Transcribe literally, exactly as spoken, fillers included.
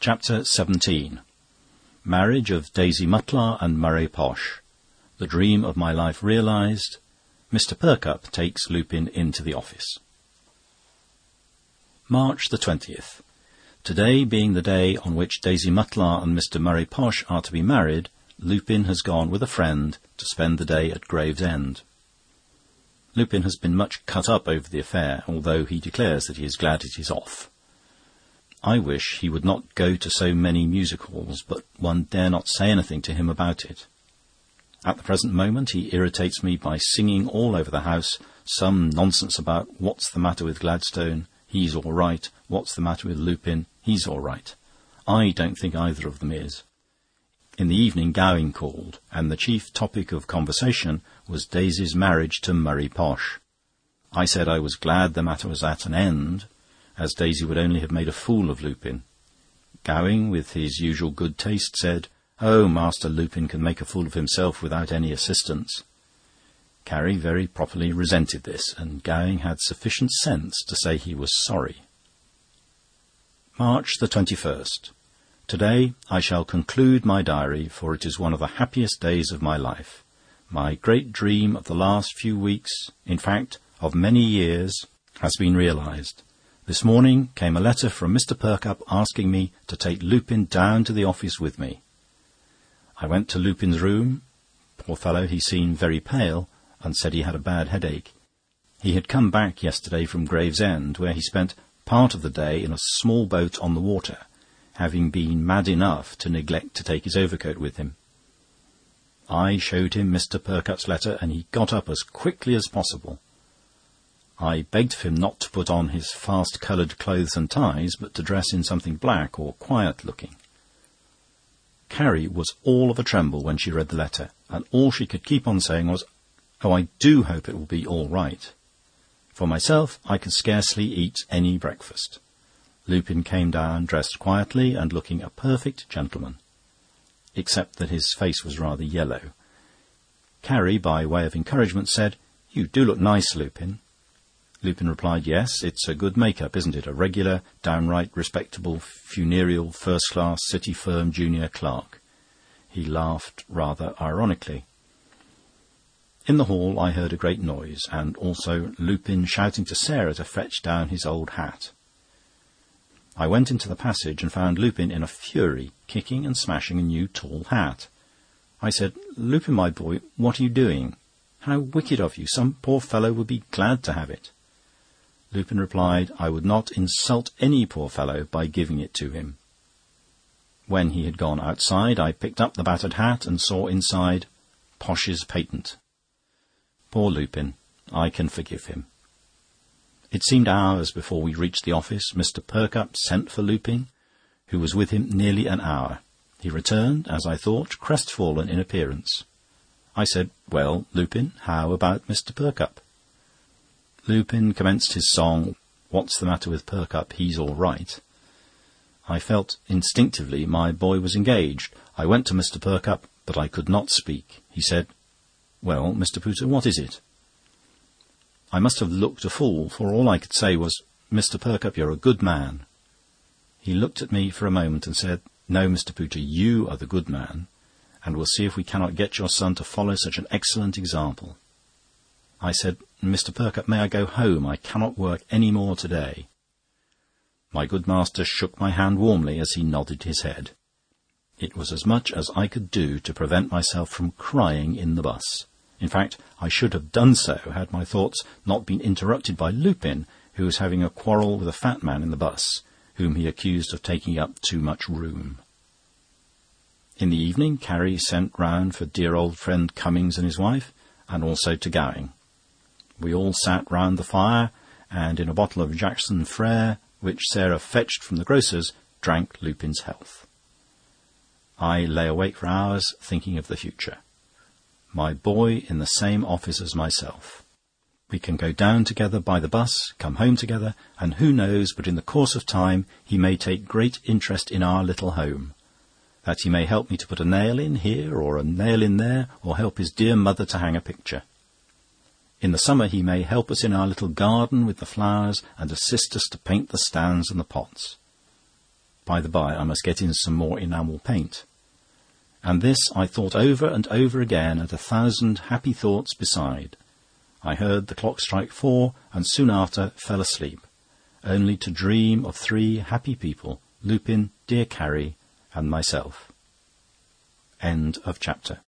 Chapter seventeen. Marriage of Daisy Mutlar and Murray Posh. The dream of my life realised. Mister Perkupp takes Lupin into the office. March the twentieth. Today being the day on which Daisy Mutlar and Mister Murray Posh are to be married, Lupin has gone with a friend to spend the day at Gravesend. Lupin has been much cut up over the affair, although he declares that he is glad it is off. I wish he would not go to so many music halls, but one dare not say anything to him about it. At the present moment he irritates me by singing all over the house some nonsense about what's the matter with Gladstone, he's all right, what's the matter with Lupin, he's all right. I don't think either of them is. In the evening Gowing called, and the chief topic of conversation was Daisy's marriage to Murray Posh. I said I was glad the matter was at an end, as Daisy would only have made a fool of Lupin. Gowing, with his usual good taste, said, "Oh, Master Lupin can make a fool of himself without any assistance." Carrie very properly resented this, and Gowing had sufficient sense to say he was sorry. March the twenty-first. Today I shall conclude my diary, for it is one of the happiest days of my life. My great dream of the last few weeks, in fact, of many years, has been realised. This morning came a letter from Mister Perkupp asking me to take Lupin down to the office with me. I went to Lupin's room. Poor fellow, he seemed very pale, and said he had a bad headache. He had come back yesterday from Gravesend, where he spent part of the day in a small boat on the water, having been mad enough to neglect to take his overcoat with him. I showed him Mister Perkupp's letter, and he got up as quickly as possible. I begged of him not to put on his fast-coloured clothes and ties, but to dress in something black or quiet-looking. Carrie was all of a tremble when she read the letter, and all she could keep on saying was, "Oh, I do hope it will be all right." For myself, I could scarcely eat any breakfast. Lupin came down dressed quietly and looking a perfect gentleman, except that his face was rather yellow. Carrie, by way of encouragement, said, "You do look nice, Lupin." Lupin replied, "Yes, it's a good make-up, isn't it? A regular, downright, respectable, funereal, first-class city firm junior clerk." He laughed rather ironically. In the hall I heard a great noise, and also Lupin shouting to Sarah to fetch down his old hat. I went into the passage and found Lupin in a fury, kicking and smashing a new tall hat. I said, "Lupin, my boy, what are you doing? How wicked of you! Some poor fellow would be glad to have it." Lupin replied, I would not insult any poor fellow by giving it to him. When he had gone outside, I picked up the battered hat and saw inside Posh's patent. Poor Lupin, I can forgive him. It seemed hours before we reached the office. Mister Perkupp sent for Lupin, who was with him nearly an hour. He returned, as I thought, crestfallen in appearance. I said, "Well, Lupin, how about Mister Perkupp?" Lupin commenced his song, "What's the matter with Perkupp? He's all right." I felt instinctively my boy was engaged. I went to Mister Perkupp, but I could not speak. He said, "Well, Mister Pooter, what is it?" I must have looked a fool, for all I could say was, "Mister Perkupp, you're a good man." He looked at me for a moment and said, "No, Mister Pooter, you are the good man, and we'll see if we cannot get your son to follow such an excellent example." I said, "Mister Perkupp, may I go home? I cannot work any more to-day." My good master shook my hand warmly as he nodded his head. It was as much as I could do to prevent myself from crying in the bus. In fact, I should have done so had my thoughts not been interrupted by Lupin, who was having a quarrel with a fat man in the bus, whom he accused of taking up too much room. In the evening, Carrie sent round for dear old friend Cummings and his wife, and also to Gowing. We all sat round the fire, and in a bottle of Jackson Frere, which Sarah fetched from the grocer's, drank Lupin's health. I lay awake for hours thinking of the future. My boy in the same office as myself. We can go down together by the bus, come home together, and who knows but in the course of time he may take great interest in our little home. That he may help me to put a nail in here or a nail in there, or help his dear mother to hang a picture. In the summer he may help us in our little garden with the flowers and assist us to paint the stands and the pots. By the by, I must get in some more enamel paint. And this I thought over and over again, and a thousand happy thoughts beside. I heard the clock strike four, and soon after fell asleep, only to dream of three happy people, Lupin, dear Carrie, and myself. End of chapter.